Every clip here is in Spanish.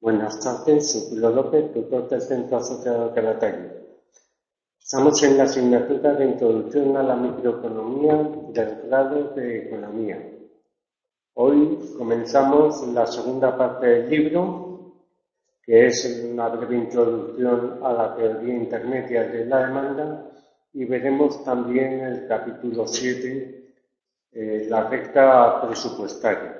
Buenas tardes, soy Julio López, tutor del Centro Asociado Calatayud. Estamos en la asignatura de Introducción a la Microeconomía del grado de Economía. Hoy comenzamos la segunda parte del libro, que es una breve introducción a la teoría intermedia de la demanda, y veremos también el capítulo 7, la recta presupuestaria.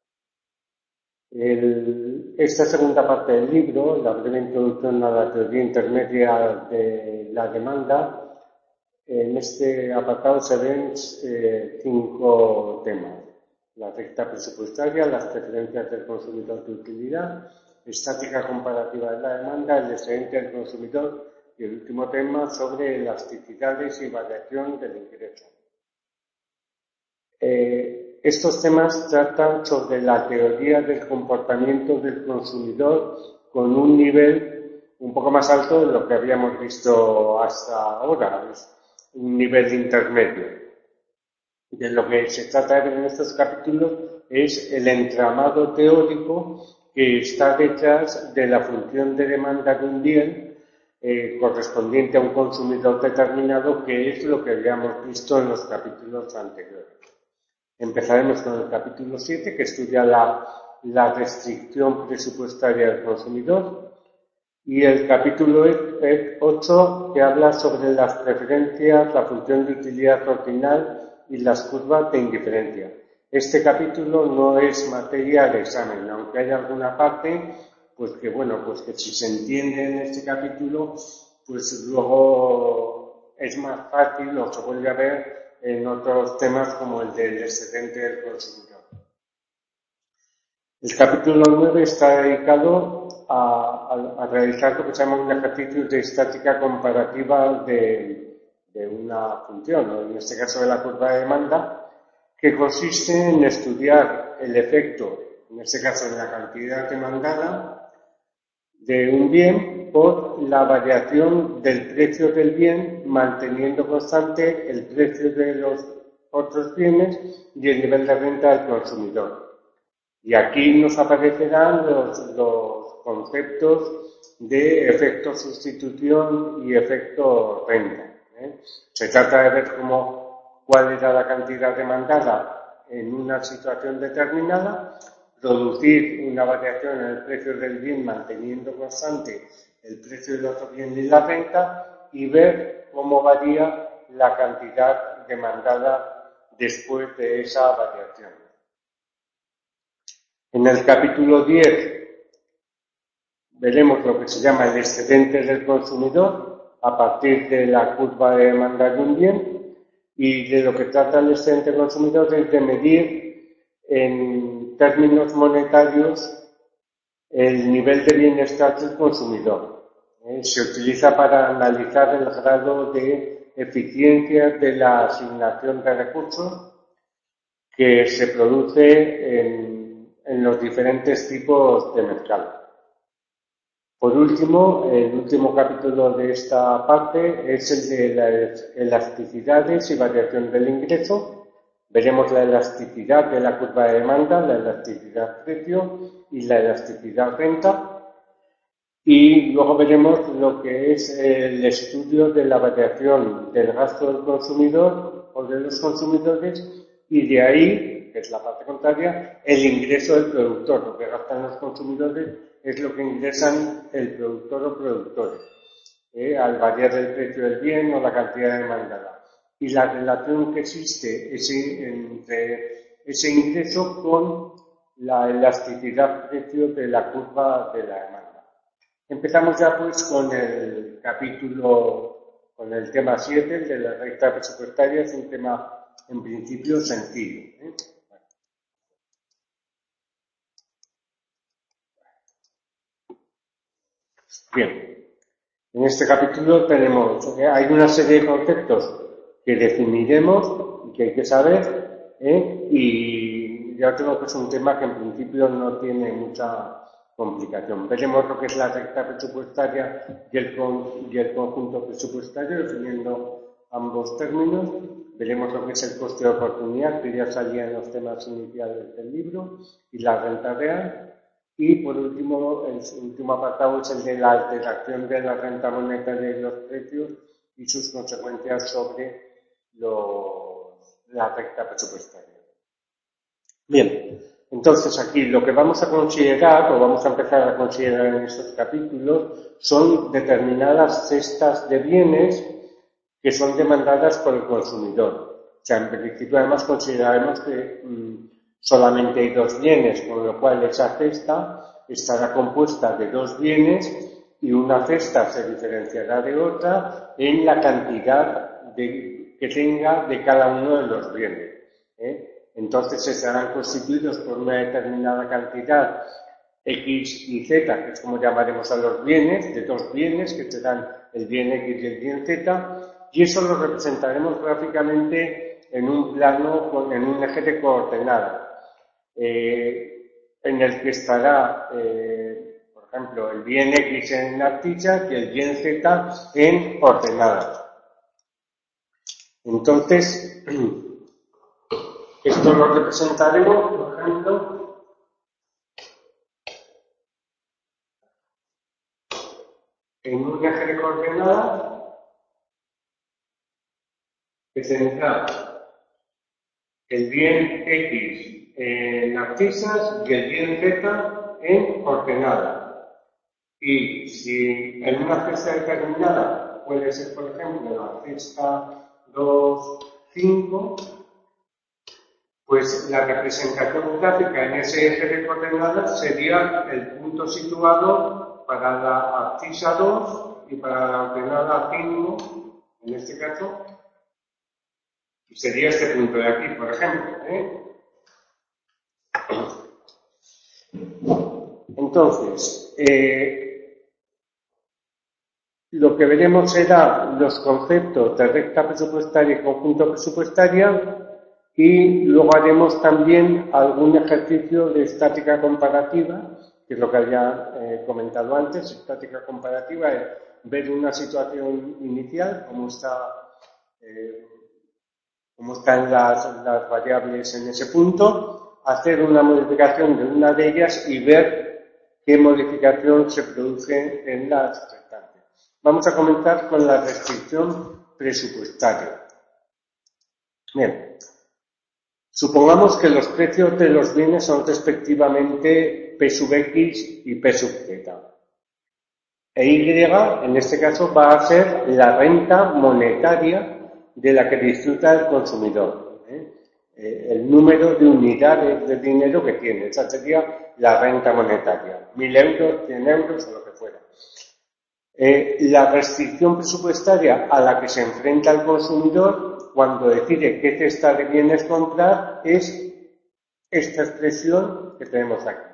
Esta segunda parte del libro, la breve introducción a la teoría intermedia de la demanda, en este apartado se ven 5 temas: la recta presupuestaria, las preferencias del consumidor de utilidad, estática comparativa de la demanda, el excedente del consumidor y el último tema sobre elasticidades y variación del ingreso. Estos temas tratan sobre la teoría del comportamiento del consumidor con un nivel un poco más alto de lo que habíamos visto hasta ahora, un nivel intermedio. De lo que se trata de ver en estos capítulos es el entramado teórico que está detrás de la función de demanda de un bien correspondiente a un consumidor determinado, que es lo que habíamos visto en los capítulos anteriores. Empezaremos con el capítulo 7, que estudia la restricción presupuestaria del consumidor, y el capítulo 8, que habla sobre las preferencias, la función de utilidad ordinal y las curvas de indiferencia. Este capítulo no es materia de examen, aunque hay alguna parte, pues que si se entiende en este capítulo, pues luego es más fácil o se vuelve a ver en otros temas como el del excedente del consumidor. El capítulo 9 está dedicado a realizar lo que se llama un ejercicio de estática comparativa de una función, o en este caso de la curva de demanda, que consiste en estudiar el efecto, en este caso en la cantidad demandada, de un bien por la variación del precio del bien, manteniendo constante el precio de los otros bienes y el nivel de renta del consumidor. Y aquí nos aparecerán los conceptos de efecto sustitución y efecto renta. Se trata de ver cuál era la cantidad demandada en una situación determinada, producir una variación en el precio del bien manteniendo constante el precio del otro bien y la renta, y ver cómo varía la cantidad demandada después de esa variación. En el capítulo 10 veremos lo que se llama el excedente del consumidor a partir de la curva de demanda de un bien, y de lo que trata el excedente del consumidor es de medir en términos monetarios el nivel de bienestar del consumidor. Se utiliza para analizar el grado de eficiencia de la asignación de recursos que se produce en los diferentes tipos de mercado. Por último, el último capítulo de esta parte es el de las elasticidades y variación del ingreso. Veremos la elasticidad de la curva de demanda, la elasticidad precio y la elasticidad renta. Y luego veremos lo que es el estudio de la variación del gasto del consumidor o de los consumidores, y de ahí, que es la parte contraria, el ingreso del productor. Lo que gastan los consumidores es lo que ingresan el productor o productores, al variar el precio del bien o la cantidad demandada. Y la relación que existe entre ese ingreso con la elasticidad precio de la curva de la demanda. Empezamos ya pues con el capítulo, con el tema 7, el de la recta presupuestaria. Es un tema en principio sencillo. Bien, en este capítulo hay una serie de conceptos que definiremos y que hay que saber, y ya creo que es un tema que en principio no tiene mucha complicación. Veremos lo que es la recta presupuestaria y el conjunto presupuestario, definiendo ambos términos. Veremos lo que es el coste de oportunidad, que ya salía en los temas iniciales del libro, y la renta real. Y por último, el último apartado es el de la alteración de la renta monetaria de los precios y sus consecuencias sobre la recta presupuestaria. Bien, entonces aquí lo que vamos a considerar, o vamos a empezar a considerar en estos capítulos, son determinadas cestas de bienes que son demandadas por el consumidor. O sea, en principio además consideraremos que solamente hay dos bienes, con lo cual esa cesta estará compuesta de dos bienes y una cesta se diferenciará de otra en la cantidad que tenga de cada uno de los bienes. Entonces estarán constituidos por una determinada cantidad X y Z, que es como llamaremos a los bienes, de dos bienes que serán el bien X y el bien Z, y eso lo representaremos gráficamente en un plano, en un eje de coordenadas, en el que estará, por ejemplo, el bien X en artilla y el bien Z en ordenadas. Entonces, esto lo representaremos, por ejemplo, en un eje de coordenadas que tendrá el bien X en abscisas y el bien Z en ordenada. Y si en una cesta determinada puede ser, por ejemplo, la cesta 2, 5, pues la representación gráfica en ese eje de coordenadas sería el punto situado para la abscisa 2 y para la ordenada 5, en este caso, sería este punto de aquí, por ejemplo. Entonces, lo que veremos será los conceptos de recta presupuestaria y conjunto presupuestaria, y luego haremos también algún ejercicio de estática comparativa, que es lo que había comentado antes. Estática comparativa es ver una situación inicial, cómo están las variables en ese punto, hacer una modificación de una de ellas y ver qué modificación se produce en las restantes. Vamos a comenzar con la restricción presupuestaria. Bien, supongamos que los precios de los bienes son respectivamente P sub X y P sub Z. E Y, en este caso, va a ser la renta monetaria de la que disfruta el consumidor. El número de unidades de dinero que tiene. Esa sería la renta monetaria. 1.000 euros, 100 euros o lo que fuera. La restricción presupuestaria a la que se enfrenta el consumidor cuando decide qué cesta de bienes comprar es esta expresión que tenemos aquí.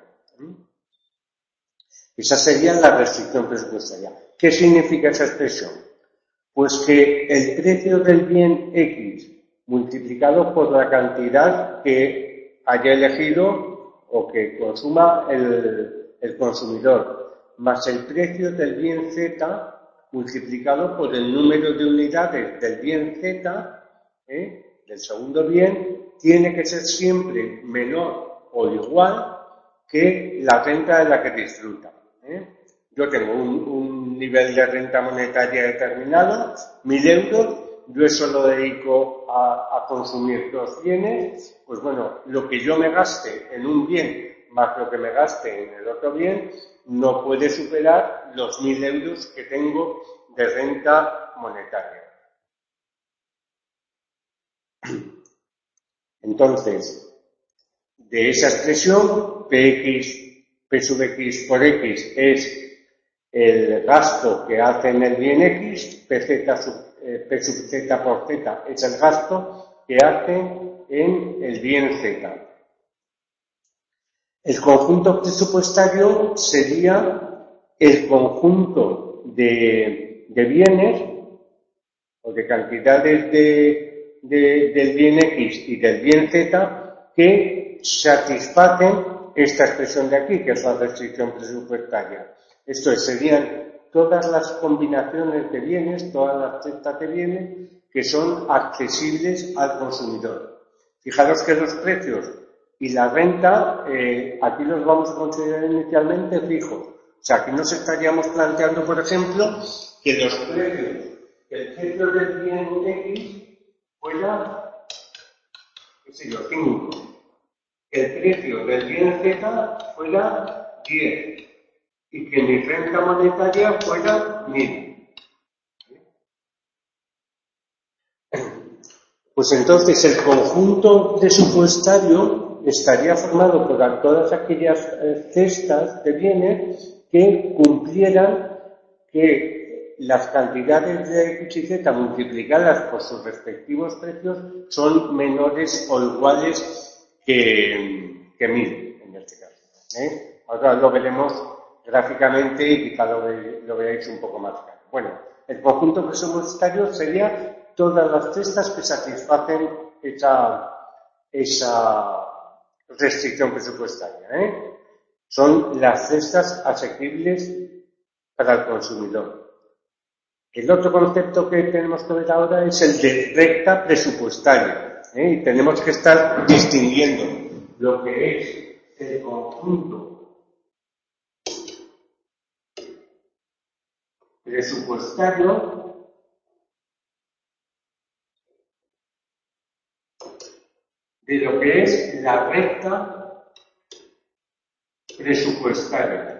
Esa sería la restricción presupuestaria. ¿Qué significa esa expresión? Pues que el precio del bien X multiplicado por la cantidad que haya elegido o que consuma el consumidor, más el precio del bien Z multiplicado por el número de unidades del bien Z, del segundo bien, tiene que ser siempre menor o igual que la renta de la que disfruta. Yo tengo un nivel de renta monetaria determinado, 1.000 euros, yo eso lo dedico a consumir dos bienes, pues bueno, lo que yo me gaste en un bien más lo que me gaste en el otro bien, no puede superar los 1.000 euros que tengo de renta monetaria. Entonces, de esa expresión, P sub X por X es el gasto que hace en el bien X, P sub Z por Z es el gasto que hace en el bien Z. El conjunto presupuestario sería el conjunto de bienes o de cantidades del bien X y del bien Z que satisfacen esta expresión de aquí, que es la restricción presupuestaria. Esto es, serían todas las combinaciones de bienes, todas las cestas de bienes que son accesibles al consumidor. Fijaros que los precios y la renta, aquí los vamos a considerar inicialmente fijos. O sea, aquí nos estaríamos planteando, por ejemplo, que los precios, el precio del bien X fuera, qué sé yo, 5. El precio del bien Z fuera 10 y que mi renta monetaria fuera 1000. Pues entonces el conjunto presupuestario estaría formado por todas aquellas cestas de bienes que cumplieran que las cantidades de X y Z multiplicadas por sus respectivos precios son menores o iguales que 1000 en este caso. Ahora lo veremos gráficamente y quizá lo veáis un poco más claro. Bueno, el conjunto presupuestario sería todas las cestas que satisfacen esa restricción presupuestaria. Son las cestas asequibles para el consumidor. El otro concepto que tenemos que ver ahora es el de recta presupuestaria. Y tenemos que estar distinguiendo lo que es el conjunto presupuestario de lo que es la recta presupuestaria.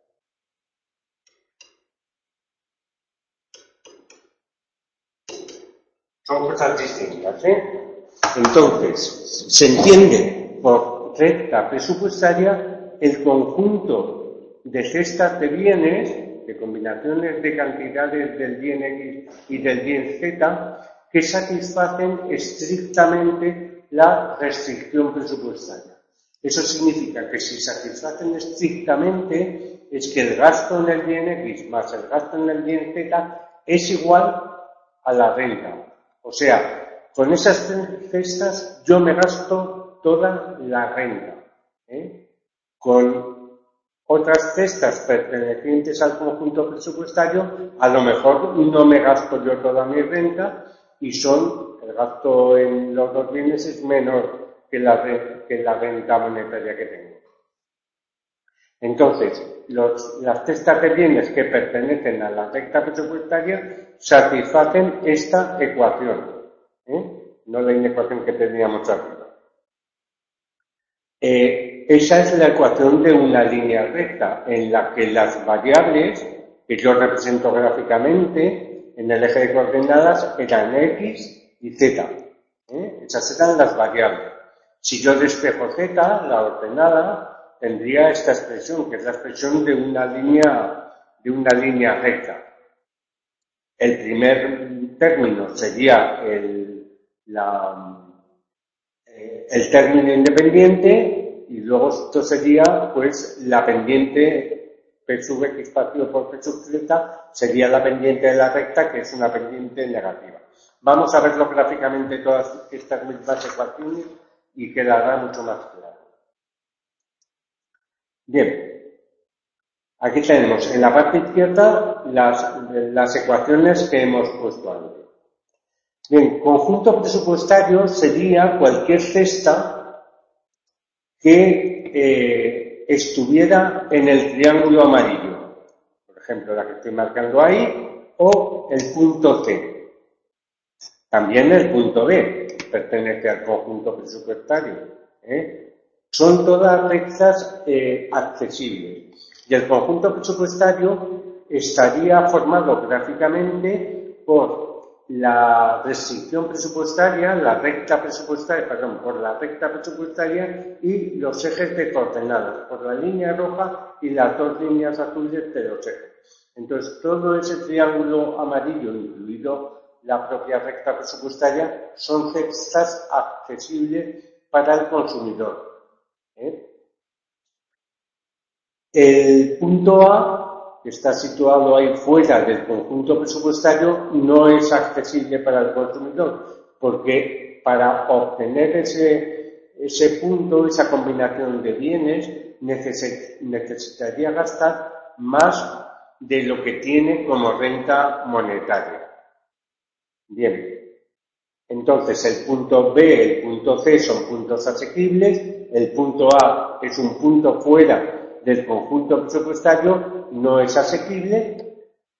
Son cosas distintas, Entonces, se entiende por recta presupuestaria el conjunto de cestas de bienes, de combinaciones de cantidades del bien X y del bien Z, que satisfacen estrictamente la restricción presupuestaria. Eso significa que si satisfacen estrictamente es que el gasto en el bien X más el gasto en el bien Z es igual a la renta. O sea, con esas cestas yo me gasto toda la renta. Con otras cestas pertenecientes al conjunto presupuestario, a lo mejor no me gasto yo toda mi renta y el gasto en los dos bienes es menor que la renta monetaria que tengo. Entonces, las cestas de bienes que pertenecen a la recta presupuestaria satisfacen esta ecuación, no la inecuación que teníamos arriba. Esa es la ecuación de una línea recta en la que las variables que yo represento gráficamente en el eje de coordenadas eran X y Z. Esas eran las variables. Si yo despejo Z, la ordenada, tendría esta expresión, que es la expresión de una línea recta. El primer término sería el término independiente y luego esto sería pues la pendiente P sub X partido por P sub Z sería la pendiente de la recta, que es una pendiente negativa. Vamos a verlo gráficamente todas estas mismas ecuaciones y quedará mucho más claro. Bien, aquí tenemos en la parte izquierda las ecuaciones que hemos puesto antes. Bien, conjunto presupuestario sería cualquier cesta que estuviera en el triángulo amarillo. Por ejemplo, la que estoy marcando ahí, o el punto C. También el punto B pertenece al conjunto presupuestario. Son todas rectas accesibles. Y el conjunto presupuestario estaría formado gráficamente por la restricción presupuestaria, por la recta presupuestaria y los ejes de coordenadas, por la línea roja y las dos líneas azules de los ejes. Entonces, todo ese triángulo amarillo, incluido la propia recta presupuestaria, son cestas accesibles para el consumidor. El punto A, que está situado ahí fuera del conjunto presupuestario, no es accesible para el consumidor, porque para obtener ese punto, esa combinación de bienes, necesitaría gastar más de lo que tiene como renta monetaria. Bien. Entonces, el punto B, el punto C son puntos asequibles, el punto A es un punto fuera del conjunto presupuestario, no es asequible.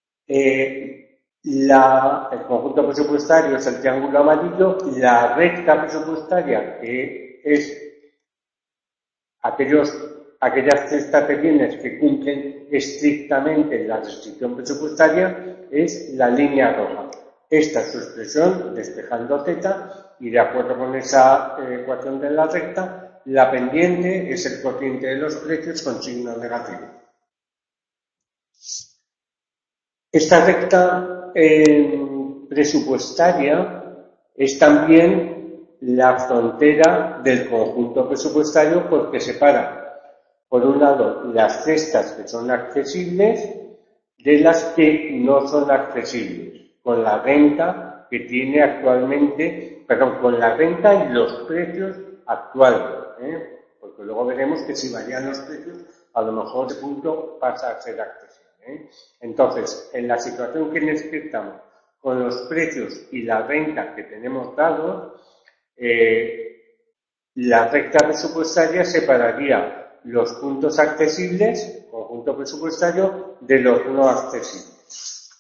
El conjunto presupuestario es el triángulo amarillo, la recta presupuestaria, que es aquellas cestas de bienes que cumplen estrictamente la restricción presupuestaria, es la línea roja. Esta es su expresión despejando z, y de acuerdo con esa ecuación de la recta, la pendiente es el cociente de los precios con signo negativo. Esta recta presupuestaria es también la frontera del conjunto presupuestario, porque separa, por un lado, las cestas que son accesibles de las que no son accesibles, con la renta que tiene actualmente, con la renta y los precios actuales, porque luego veremos que si varían los precios, a lo mejor ese punto pasa a ser accesible. Entonces, en la situación que estamos, con los precios y la renta que tenemos dados, la recta presupuestaria separaría los puntos accesibles, conjunto presupuestario, de los no accesibles.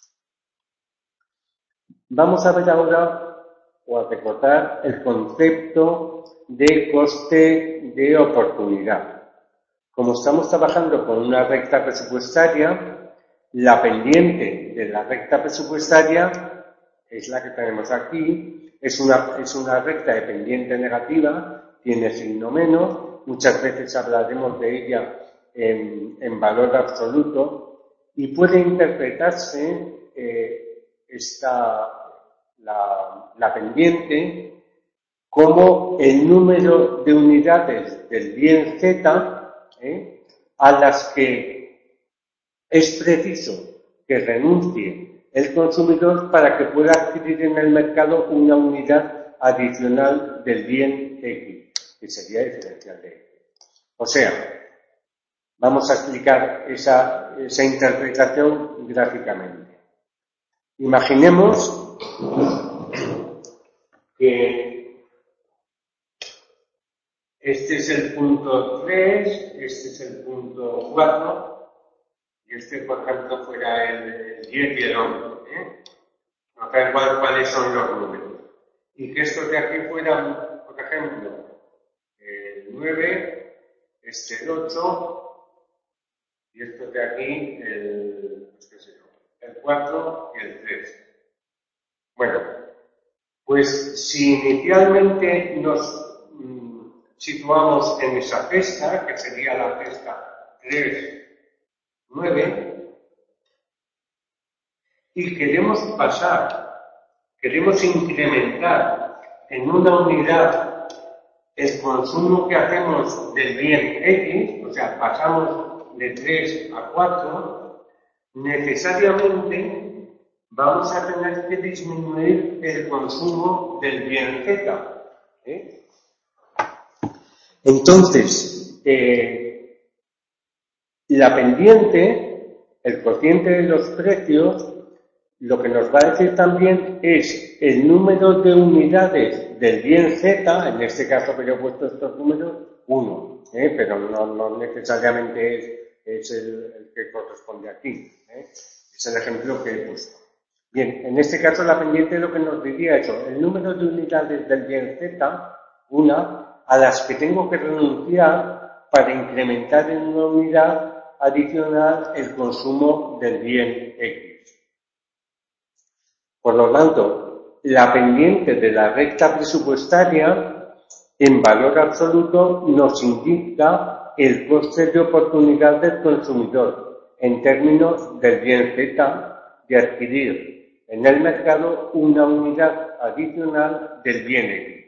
Vamos a ver ahora, o a recordar, el concepto de coste de oportunidad. Como estamos trabajando con una recta presupuestaria, la pendiente de la recta presupuestaria es la que tenemos aquí. Es una recta de pendiente negativa, tiene signo menos. Muchas veces hablaremos de ella en valor absoluto, y puede interpretarse la pendiente como el número de unidades del bien Z a las que es preciso que renuncie el consumidor para que pueda adquirir en el mercado una unidad adicional del bien X, que sería diferencial de X. O sea, vamos a explicar esa interpretación gráficamente. Imaginemos que este es el punto 3, este es el punto 4, y este, por ejemplo, fuera el 10 y el 11. No sé cuáles son los números. Y que estos de aquí fueran, por ejemplo, el 9, este el 8, y estos de aquí el 4 y el 3. Bueno, pues si inicialmente nos situamos en esa cesta, que sería la cesta 3, 9, y queremos incrementar en una unidad el consumo que hacemos del bien X, o sea, pasamos de 3 a 4, necesariamente vamos a tener que disminuir el consumo del bien Z. Entonces, la pendiente, el cociente de los precios, lo que nos va a decir también es el número de unidades del bien Z, en este caso que yo he puesto estos números, 1, pero no necesariamente es el que corresponde aquí. Es el ejemplo que he puesto. Bien, en este caso la pendiente lo que nos diría es el número de unidades del bien Z, una, a las que tengo que renunciar para incrementar en una unidad adicional el consumo del bien X. Por lo tanto, la pendiente de la recta presupuestaria en valor absoluto nos indica el coste de oportunidad del consumidor en términos del bien Z de adquirir en el mercado una unidad adicional del bien X.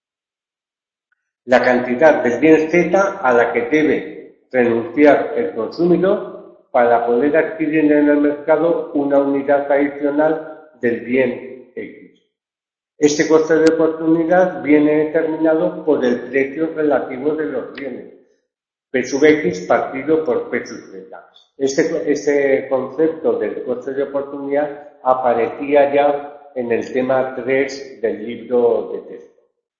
La cantidad del bien Z a la que debe renunciar el consumidor para poder adquirir en el mercado una unidad adicional del bien X. Este coste de oportunidad viene determinado por el precio relativo de los bienes, P sub X partido por P sub Z. Este concepto del coste de oportunidad aparecía ya en el tema 3 del libro de texto.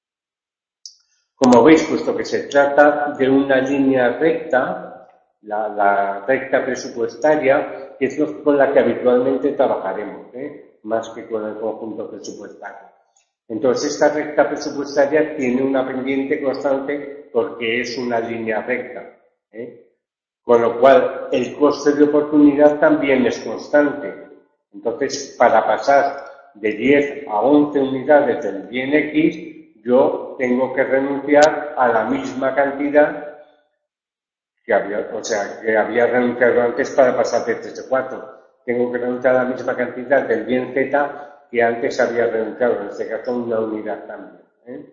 Como veis, puesto que se trata de una línea recta, la recta presupuestaria, que es con la que habitualmente trabajaremos, más que con el conjunto presupuestario. Entonces, esta recta presupuestaria tiene una pendiente constante porque es una línea recta, con lo cual el coste de oportunidad también es constante. Entonces, para pasar de 10 a 11 unidades del bien X, yo tengo que renunciar a la misma cantidad que había renunciado antes para pasar de 3 a 4. Tengo que renunciar a la misma cantidad del bien Z que antes había renunciado, en este caso una unidad también.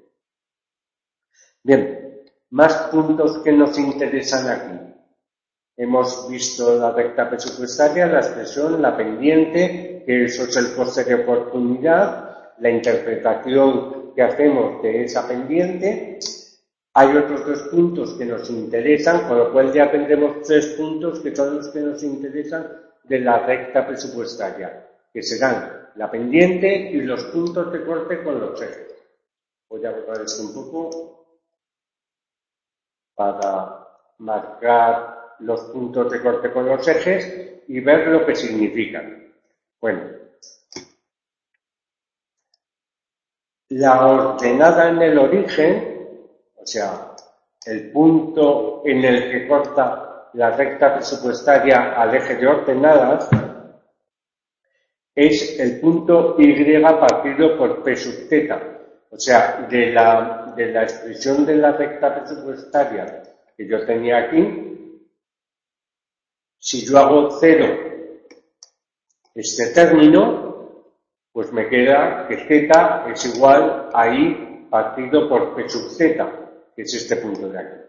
Bien, más puntos que nos interesan aquí. Hemos visto la recta presupuestaria, la expresión, la pendiente, que eso es el coste de oportunidad, la interpretación que hacemos de esa pendiente. Hay otros 2 puntos que nos interesan, con lo cual ya tendremos 3 puntos que son los que nos interesan de la recta presupuestaria, que serán la pendiente y los puntos de corte con los ejes. Voy a borrar esto un poco para marcar los puntos de corte con los ejes y ver lo que significan. Bueno, la ordenada en el origen, o sea, el punto en el que corta la recta presupuestaria al eje de ordenadas, es el punto Y partido por P sub θ. O sea, de la expresión de la recta presupuestaria que yo tenía aquí, si yo hago 0 este término, pues me queda que z es igual a I partido por P sub z, que es este punto de aquí.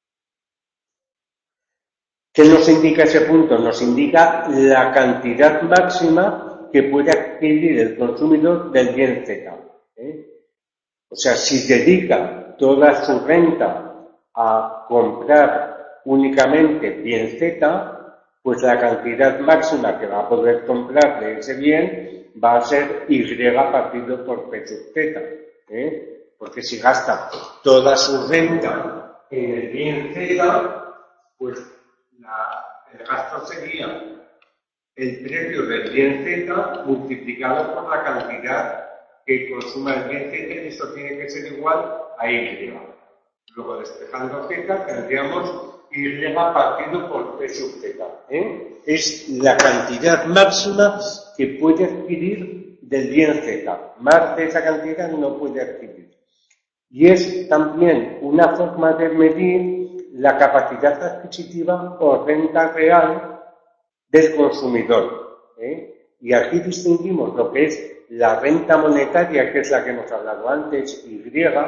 ¿Qué nos indica ese punto? Nos indica la cantidad máxima que puede adquirir el consumidor del bien Z. O sea, si dedica toda su renta a comprar únicamente bien Z, pues la cantidad máxima que va a poder comprar de ese bien va a ser Y partido por P sub Z. Porque si gasta toda su renta en el bien Z, pues el gasto sería el precio del bien Z multiplicado por la cantidad que consuma el bien Z, y esto tiene que ser igual a Y. Luego, despejando Z, tendríamos Y partido por P sub Z. Es la cantidad máxima que puede adquirir del bien Z. Más de esa cantidad no puede adquirir. Y es también una forma de medir la capacidad adquisitiva o renta real del consumidor. Y aquí distinguimos lo que es la renta monetaria, que es la que hemos hablado antes, Y,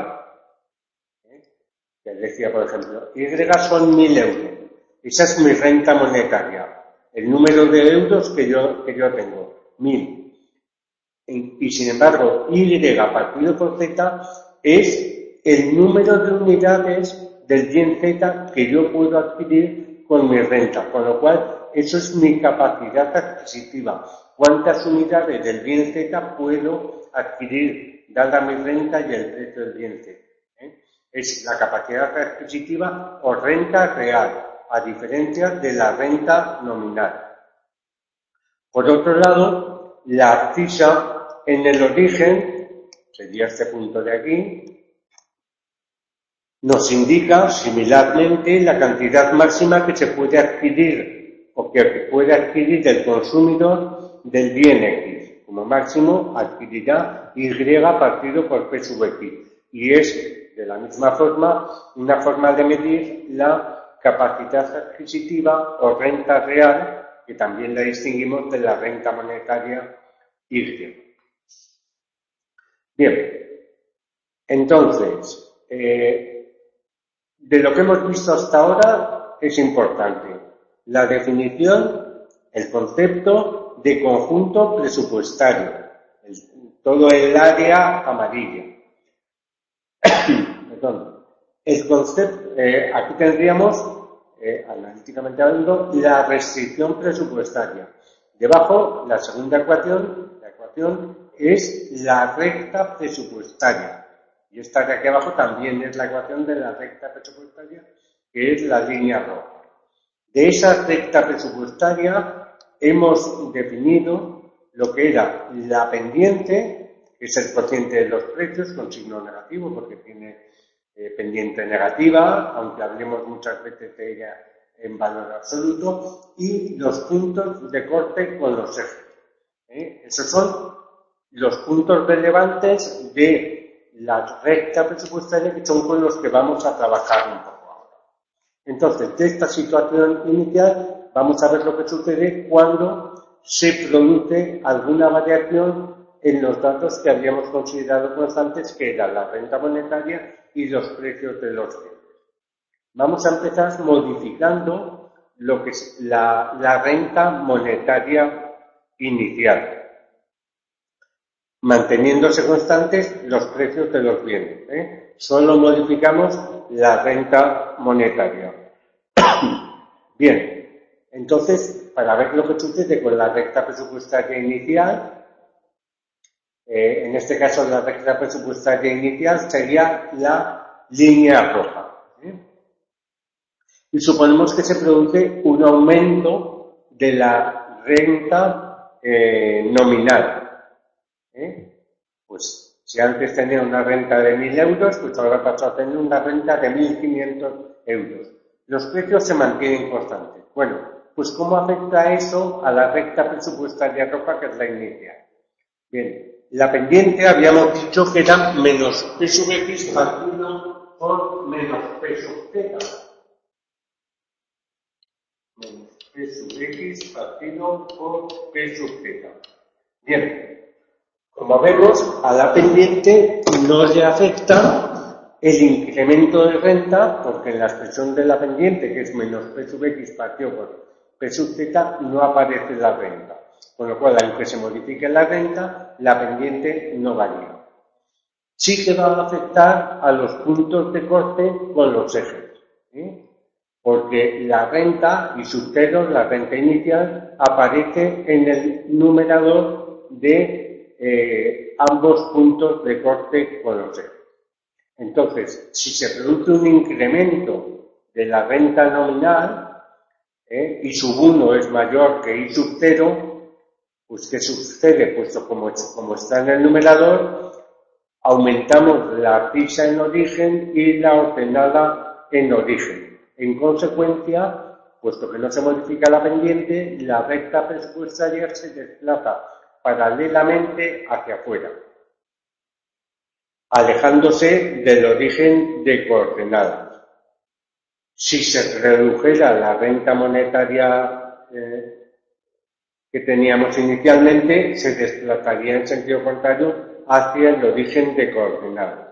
que decía, por ejemplo, Y son 1.000 euros. Esa es mi renta monetaria, el número de euros que yo tengo, 1.000. Y sin embargo, Y partido por Z es el número de unidades del bien Z que yo puedo adquirir con mi renta, con lo cual eso es mi capacidad adquisitiva. ¿Cuántas unidades del bien Z puedo adquirir dada mi renta y el precio del bien Z? Es la capacidad adquisitiva o renta real, a diferencia de la renta nominal. Por otro lado, la abscisa en el origen, sería este punto de aquí, nos indica similarmente la cantidad máxima que se puede adquirir o que puede adquirir el consumidor del bien X. Como máximo adquirirá Y partido por P sub X. Y es, de la misma forma, una forma de medir la capacidad adquisitiva o renta real, que también la distinguimos de la renta monetaria Y. Bien, entonces, de lo que hemos visto hasta ahora es importante la definición, el concepto de conjunto presupuestario, todo el área amarilla. Perdón. El concepto, aquí tendríamos, analíticamente hablando, la restricción presupuestaria. Debajo, la segunda ecuación, la ecuación es la recta presupuestaria. Y esta de aquí abajo también es la ecuación de la recta presupuestaria, que es la línea roja. De esa recta presupuestaria hemos definido lo que era la pendiente, que es el cociente de los precios con signo negativo, porque tiene pendiente negativa, aunque hablemos muchas veces de ella en valor absoluto, y los puntos de corte con los ejes. Esos son los puntos relevantes de la recta presupuestaria, que son con los que vamos a trabajar un poco ahora. Entonces, de esta situación inicial, vamos a ver lo que sucede cuando se produce alguna variación en los datos que habíamos considerado constantes, que era la renta monetaria y los precios de los bienes. Vamos a empezar modificando lo que es la renta monetaria inicial, manteniéndose constantes los precios de los bienes. Solo modificamos la renta monetaria. Bien, entonces, para ver lo que sucede con la recta presupuestaria inicial, en este caso la recta presupuestaria inicial sería la línea roja. Y suponemos que se produce un aumento de la renta nominal. Pues si antes tenía una renta de 1.000 euros, pues ahora pasó a tener una renta de 1.500 euros. Los precios se mantienen constantes. Bueno, pues ¿cómo afecta eso a la recta presupuestaria roja, que es la inicial? Bien, la pendiente habíamos dicho que era menos P sub X partido por menos P sub Z. Menos P sub X partido por P sub Z. Bien, como vemos, a la pendiente no le afecta el incremento de renta, porque en la expresión de la pendiente, que es menos P sub X partido por P sub Z, no aparece la renta. Con lo cual, aunque se modifique la renta, la pendiente no varía. Sí que va a afectar a los puntos de corte con los ejes, porque la renta y sus ceros, la renta inicial, aparece en el numerador de ambos puntos de corte con los ejes. Entonces, si se produce un incremento de la renta nominal, y sub 1 es mayor que y sub 0, pues ¿qué sucede? Pues como está en el numerador, aumentamos la ficha en origen y la ordenada en origen. En consecuencia, puesto que no se modifica la pendiente, la recta presupuestaria se desplaza paralelamente hacia afuera, alejándose del origen de coordenadas. Si se redujera la renta monetaria que teníamos inicialmente, se desplazaría en sentido contrario hacia el origen de coordenadas.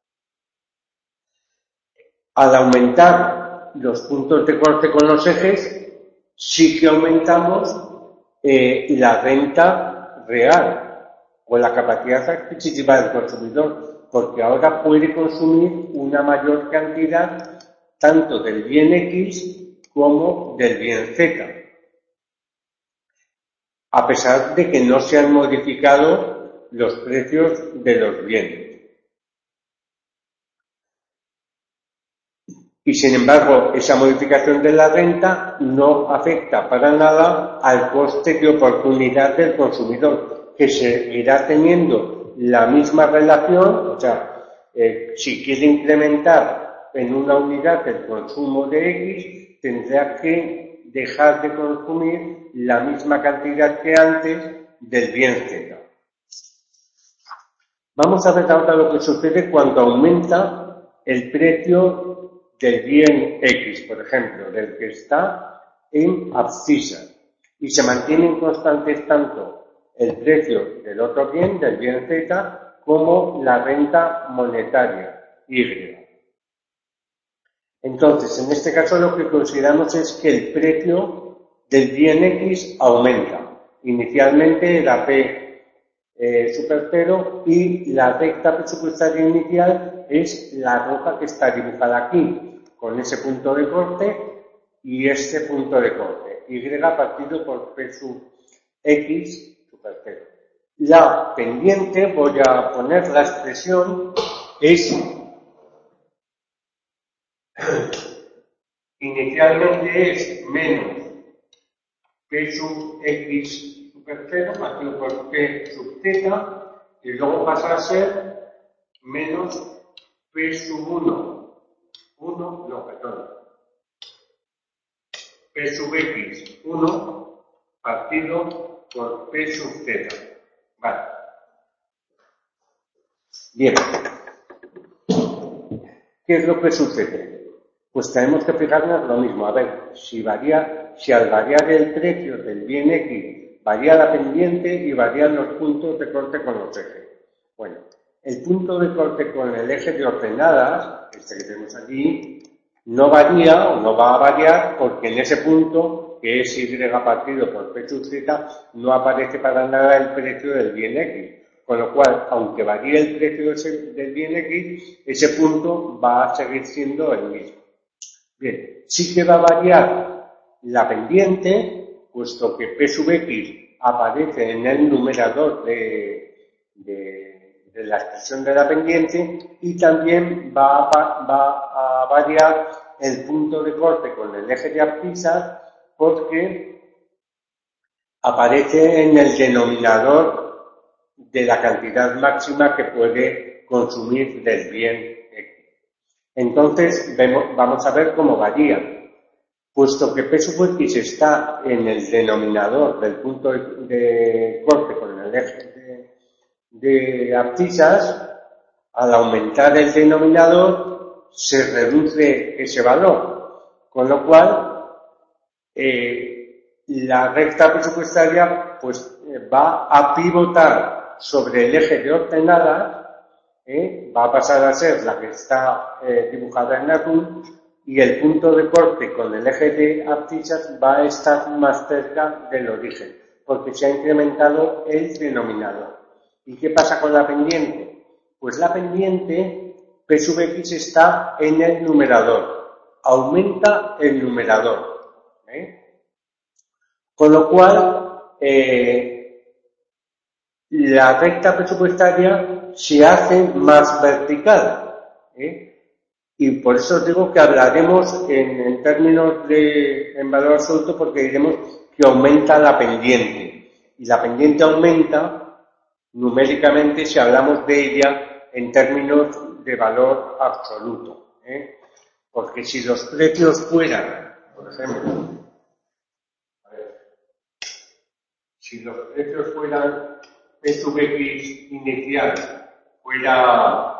Al aumentar los puntos de corte con los ejes, sí que aumentamos la renta real o la capacidad adquisitiva del consumidor, porque ahora puede consumir una mayor cantidad tanto del bien X como del bien Z, a pesar de que no se han modificado los precios de los bienes. Y sin embargo, esa modificación de la renta no afecta para nada al coste de oportunidad del consumidor, que seguirá teniendo la misma relación. O sea, si quiere incrementar en una unidad el consumo de X, tendrá que dejar de consumir la misma cantidad que antes del bien Z. Vamos a ver ahora lo que sucede cuando aumenta el precio del bien X, por ejemplo, del que está en abscisa, y se mantienen constantes tanto el precio del otro bien, del bien Z, como la renta monetaria, Y. Entonces, en este caso lo que consideramos es que el precio del bien X aumenta. Inicialmente era P super 0 y la recta presupuestaria inicial es la roja que está dibujada aquí, con ese punto de corte y este punto de corte, Y partido por P sub X super 0. la pendiente, voy a poner la expresión, es inicialmente es menos P sub X super 0 partido por P sub Z y luego pasa a ser menos P sub 1, no, perdón, P sub X 1 partido por P sub Z. Vale. Bien. ¿Qué es lo que sucede? Pues tenemos que fijarnos lo mismo. A ver, si al variar el precio del bien X, varía la pendiente y varían los puntos de corte con los ejes. Bueno, el punto de corte con el eje de ordenadas, este que tenemos aquí, no varía o no va a variar porque en ese punto, que es Y partido por P sub Z, no aparece para nada el precio del bien X. Con lo cual, aunque varíe el precio del bien X, ese punto va a seguir siendo el mismo. Bien, sí que va a variar la pendiente, puesto que P sub X aparece en el numerador de la expresión de la pendiente y también va a variar el punto de corte con el eje de abscisas porque aparece en el denominador de la cantidad máxima que puede consumir del bien X. Entonces, vamos a ver cómo varía. Puesto que P sub X está en el denominador del punto de corte con el eje de abscisas, al aumentar el denominador se reduce ese valor, con lo cual la recta presupuestaria pues va a pivotar sobre el eje de ordenadas, va a pasar a ser la que está dibujada en azul y el punto de corte con el eje de abscisas va a estar más cerca del origen porque se ha incrementado el denominador. ¿Y qué pasa con la pendiente? Pues la pendiente P sub X está en el numerador, aumenta el numerador, con lo cual la recta presupuestaria se hace más vertical, y por eso os digo que hablaremos en términos en valor absoluto porque diremos que aumenta la pendiente y la pendiente aumenta numéricamente si hablamos de ella en términos de valor absoluto, porque si los precios fueran, por ejemplo, si los precios fueran P sub X inicial fuera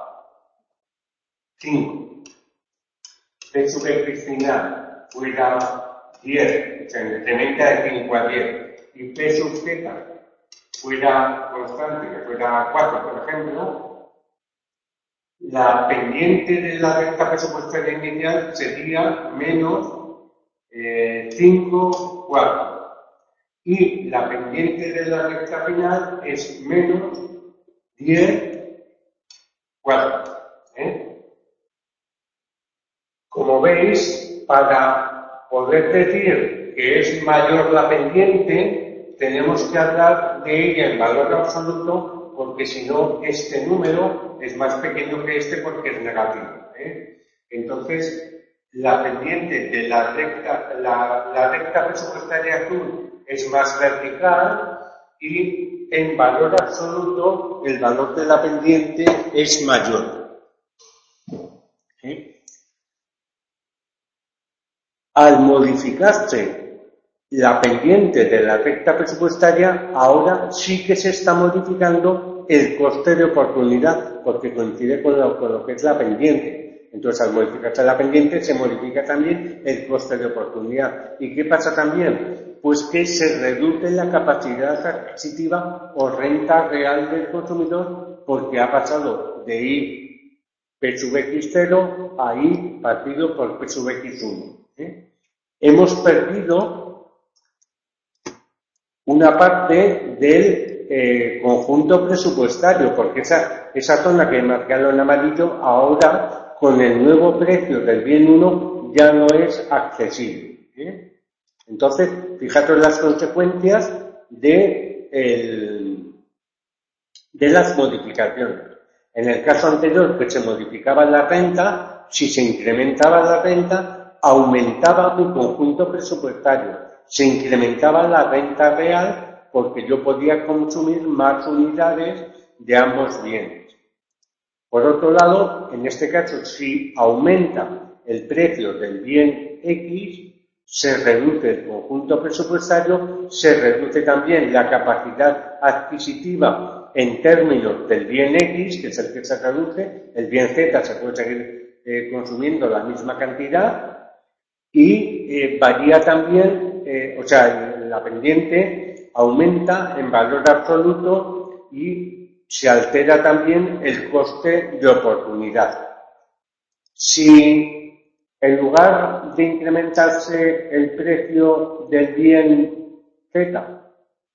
5, P sub X final fuera 10, o sea, incrementa de 5 a 10, y P sub Z fuera constante, que fuera 4, por ejemplo, la pendiente de la recta presupuestaria inicial sería menos 5, 4. Y la pendiente de la recta final es menos 10, 4. Como veis, para poder decir que es mayor la pendiente, tenemos que hablar de ella en valor absoluto, porque si no, este número es más pequeño que este porque es negativo. Entonces, la pendiente de la recta presupuestaria azul es más vertical y en valor absoluto el valor de la pendiente es mayor. Al modificarse la pendiente de la recta presupuestaria, ahora sí que se está modificando el coste de oportunidad, porque coincide con lo que es la pendiente. Entonces, al modificarse la pendiente, se modifica también el coste de oportunidad. ¿Y qué pasa también? Pues que se reduce la capacidad adquisitiva o renta real del consumidor, porque ha pasado de I P sub X0 a I partido por P sub X1. Hemos perdido una parte del conjunto presupuestario, porque esa zona que he marcado en amarillo ahora, con el nuevo precio del bien 1, ya no es accesible. Entonces, fijaros las consecuencias de de las modificaciones. En el caso anterior, que se modificaba la renta, si se incrementaba la renta, aumentaba mi conjunto presupuestario, se incrementaba la renta real porque yo podía consumir más unidades de ambos bienes. Por otro lado, en este caso, si aumenta el precio del bien X, se reduce el conjunto presupuestario, se reduce también la capacidad adquisitiva en términos del bien X, que es el que se reduce, el bien Z se puede seguir consumiendo la misma cantidad y varía también, la pendiente aumenta en valor absoluto y se altera también el coste de oportunidad. Si en lugar de incrementarse el precio del bien Z,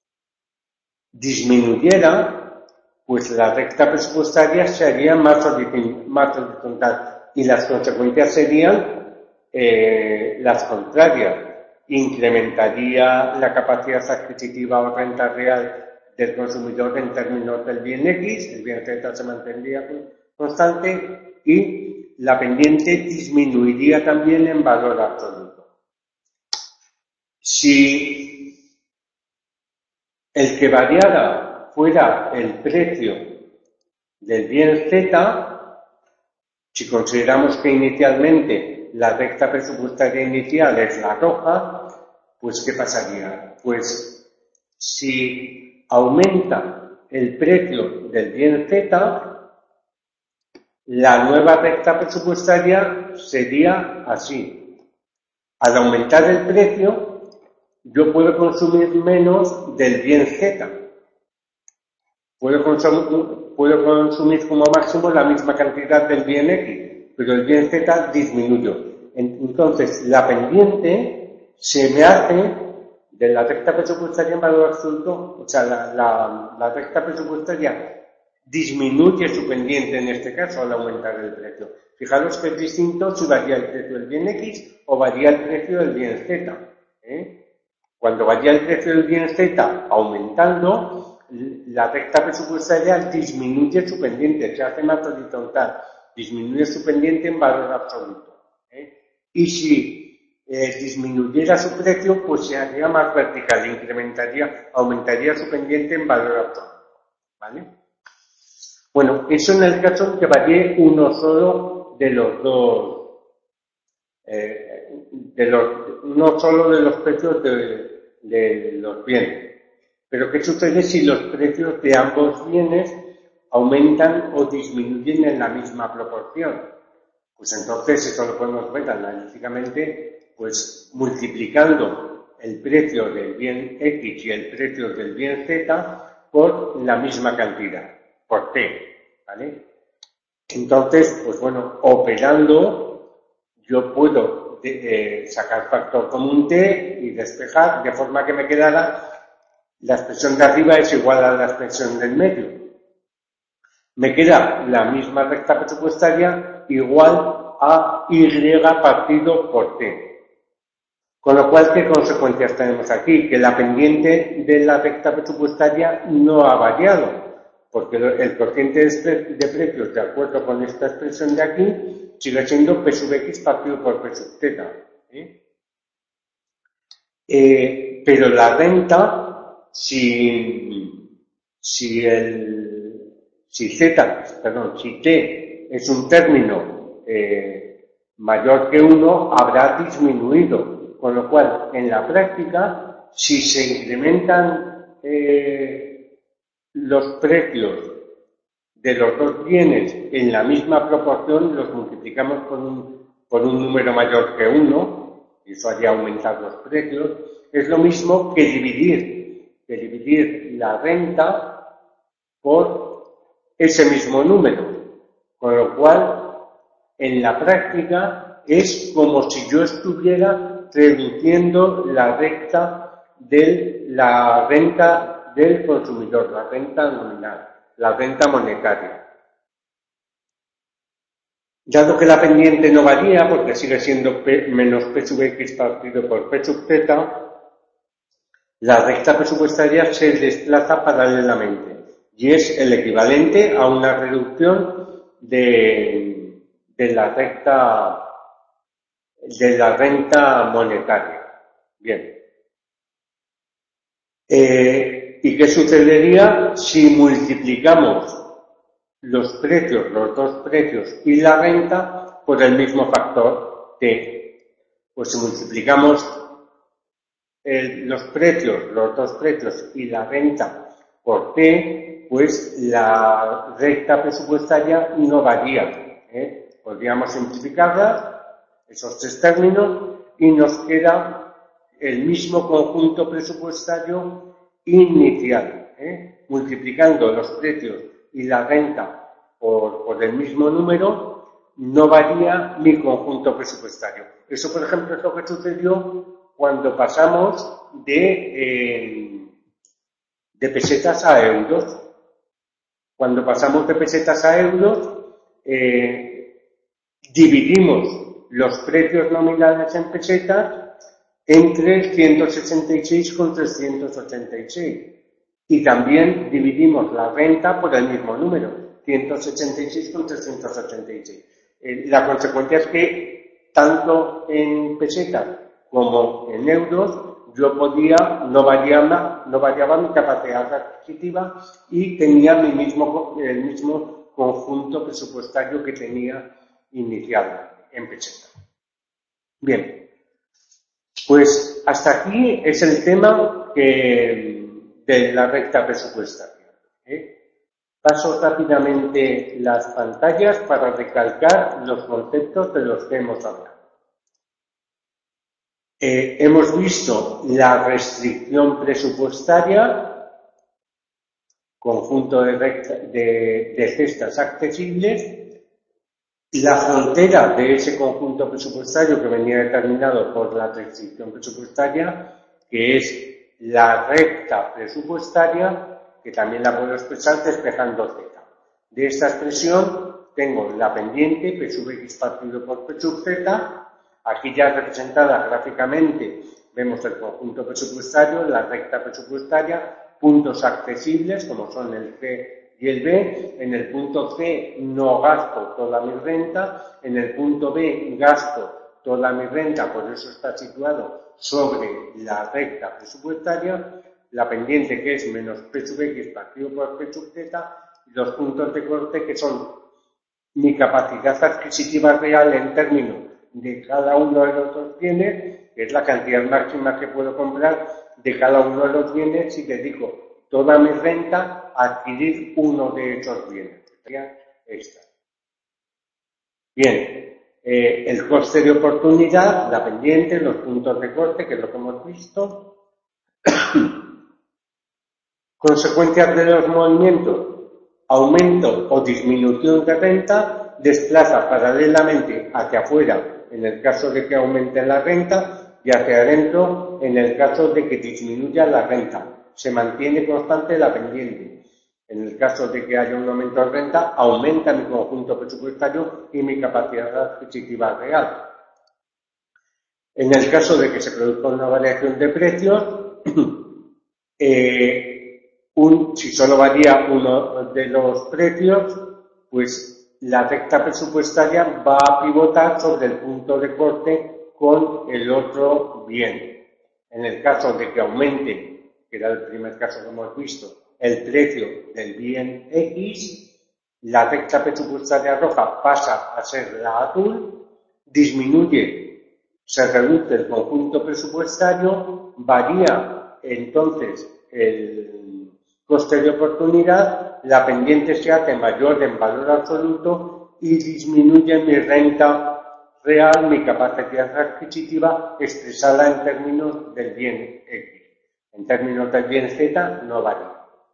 disminuyera, pues la recta presupuestaria sería más horizontal y las consecuencias serían las contrarias. Incrementaría la capacidad adquisitiva o renta real del consumidor en términos del bien X, el bien Z se mantendría constante y la pendiente disminuiría también en valor absoluto. Si el que variara fuera el precio del bien Z, si consideramos que inicialmente la recta presupuestaria inicial es la roja, pues ¿qué pasaría? Pues si aumenta el precio del bien Z, la nueva recta presupuestaria sería así. Al aumentar el precio, yo puedo consumir menos del bien Z. Puedo consumir como máximo la misma cantidad del bien X, pero el bien Z disminuye. Entonces, la pendiente se me hace de la recta presupuestaria en valor absoluto, la recta presupuestaria disminuye su pendiente en este caso al aumentar el precio. Fijaros que es distinto si varía el precio del bien X o varía el precio del bien Z. Cuando varía el precio del bien Z aumentando, la recta presupuestaria disminuye su pendiente, se hace más horizontal, disminuye su pendiente en valor absoluto. Y si disminuyera su precio, pues se haría más vertical, aumentaría su pendiente en valor absoluto. ¿Vale? Bueno, eso en el caso en que varíe uno solo de los dos, no solo de los precios de los bienes. Pero ¿qué sucede si los precios de ambos bienes aumentan o disminuyen en la misma proporción? Pues entonces eso lo podemos ver analíticamente, pues multiplicando el precio del bien X y el precio del bien Z por la misma cantidad, por T, ¿vale? Entonces, pues bueno, operando yo puedo sacar factor común T y despejar de forma que me quedara la expresión de arriba es igual a la expresión del medio. Me queda la misma recta presupuestaria igual a Y partido por T. Con lo cual, ¿qué consecuencias tenemos aquí? Que la pendiente de la recta presupuestaria no ha variado, porque el cociente de precios, de acuerdo con esta expresión de aquí, sigue siendo P sub X partido por P sub Z. Pero la renta, si T es un término mayor que 1, habrá disminuido. Con lo cual, en la práctica, si se incrementan los precios de los dos bienes en la misma proporción, los multiplicamos por un número mayor que 1, y eso haría aumentar los precios, es lo mismo que dividir la renta por ese mismo número. Con lo cual, en la práctica, es como si yo estuviera reduciendo la renta del consumidor, la renta nominal, la renta monetaria. Dado que la pendiente no varía, porque sigue siendo menos P sub X partido por P sub Z, la recta presupuestaria se desplaza paralelamente. y es el equivalente a una reducción de la renta monetaria. Bien. ¿Y qué sucedería si multiplicamos los precios, los dos precios y la renta por el mismo factor T? Pues si multiplicamos los dos precios y la renta por T, pues la recta presupuestaria no varía. Podríamos simplificarlas, esos tres términos, y nos queda el mismo conjunto presupuestario inicial. Multiplicando los precios y la renta por el mismo número, no varía mi conjunto presupuestario. Eso, por ejemplo, es lo que sucedió cuando pasamos de pesetas a euros. Cuando pasamos de pesetas a euros, dividimos los precios nominales en pesetas entre 166 con 386. Y también dividimos la renta por el mismo número, 186 con 386. La consecuencia es que tanto en pesetas como en euros no variaba mi capacidad adquisitiva y tenía el mismo conjunto presupuestario que tenía inicial en pesetas. Bien, pues hasta aquí es el tema de la recta presupuestaria. Paso rápidamente las pantallas para recalcar los conceptos de los que hemos hablado. Hemos visto la restricción presupuestaria, conjunto de cestas accesibles, la frontera de ese conjunto presupuestario que venía determinado por la restricción presupuestaria, que es la recta presupuestaria, que también la puedo expresar despejando z. De esta expresión tengo la pendiente P sub x partido por P sub z. Aquí ya representada gráficamente vemos el conjunto presupuestario, la recta presupuestaria, puntos accesibles como son el C y el B. En el punto C no gasto toda mi renta, en el punto B gasto toda mi renta, por eso está situado sobre la recta presupuestaria, la pendiente que es menos P sub x partido por P sub z, y los puntos de corte que son mi capacidad adquisitiva real en términos de cada uno de los dos bienes, que es la cantidad máxima que puedo comprar de cada uno de los bienes si dedico toda mi renta a adquirir uno de esos bienes. Sería esta. Bien, el coste de oportunidad, la pendiente, los puntos de corte, que es lo que hemos visto. Consecuencias de los movimientos, aumento o disminución de renta, desplaza paralelamente hacia afuera en el caso de que aumente la renta y hacia adentro en el caso de que disminuya la renta. Se mantiene constante la pendiente. En el caso de que haya un aumento de renta, aumenta mi conjunto presupuestario y mi capacidad adquisitiva real. En el caso de que se produzca una variación de precios, si solo varía uno de los precios, pues la recta presupuestaria va a pivotar sobre el punto de corte con el otro bien. En el caso de que aumente, que era el primer caso que hemos visto, el precio del bien X, la recta presupuestaria roja pasa a ser la azul, disminuye, se reduce el conjunto presupuestario, varía entonces el coste de oportunidad, la pendiente se hace mayor en valor absoluto y disminuye mi renta real, mi capacidad adquisitiva expresada en términos del bien X. En términos del bien Z no varía.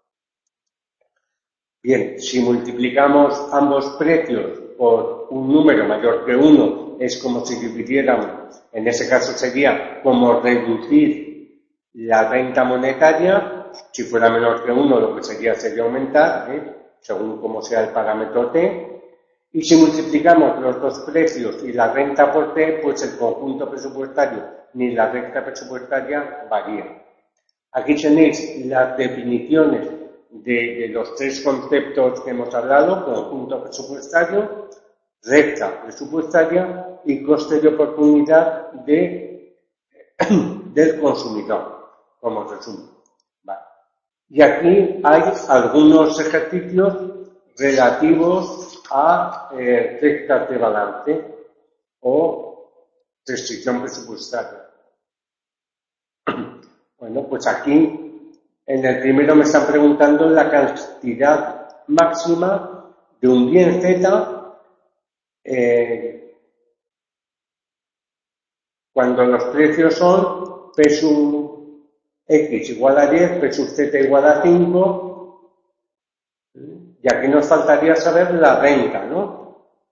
Bien, si multiplicamos ambos precios por un número mayor que 1, es como si dividiéramos, en ese caso sería como reducir la renta monetaria. Si fuera menor que 1, lo que sería aumentar, según como sea el parámetro T. Y si multiplicamos los dos precios y la renta por T, pues el conjunto presupuestario ni la renta presupuestaria varía. Aquí tenéis las definiciones de los tres conceptos que hemos hablado: conjunto presupuestario, recta presupuestaria y coste de oportunidad del consumidor, como resumen. Vale. Y aquí hay algunos ejercicios relativos a rectas de balance o restricción presupuestaria. Bueno, pues aquí en el primero me están preguntando la cantidad máxima de un bien Z cuando los precios son P sub X igual a 10, P sub Z igual a 5, y aquí nos faltaría saber la renta, ¿no?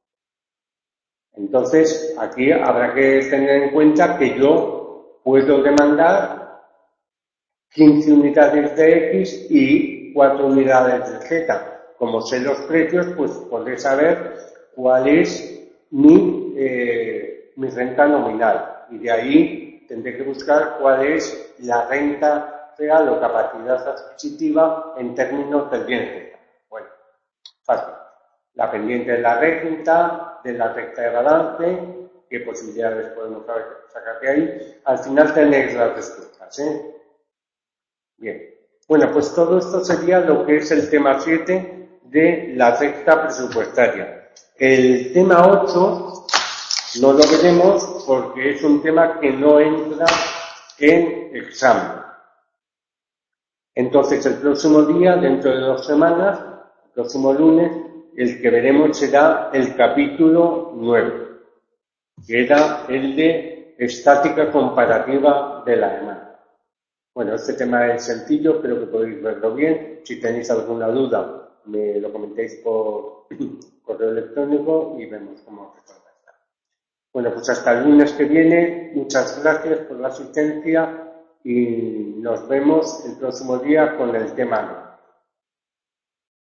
Entonces, aquí habrá que tener en cuenta que yo puedo demandar 15 unidades de X y 4 unidades de Z. Como sé los precios, pues podré saber cuál es mi renta nominal. Y de ahí tendré que buscar cuál es la renta real o capacidad adquisitiva en términos del bien Z. Bueno, fácil. La pendiente de la recta de balance, qué posibilidades podemos sacar de ahí. Al final tenéis las respuestas, ¿eh? Bien. Bueno, pues todo esto sería lo que es el tema 7 de la recta presupuestaria. El tema 8 no lo veremos porque es un tema que no entra en examen. Entonces, el próximo día, dentro de 2 semanas, el próximo lunes, el que veremos será el capítulo 9, que era el de estática comparativa de la demanda. Bueno, este tema es sencillo, espero que podéis verlo bien. Si tenéis alguna duda, me lo comentéis por correo electrónico y vemos cómo resolverla. Bueno, pues hasta el lunes que viene. Muchas gracias por la asistencia y nos vemos el próximo día con el tema 9.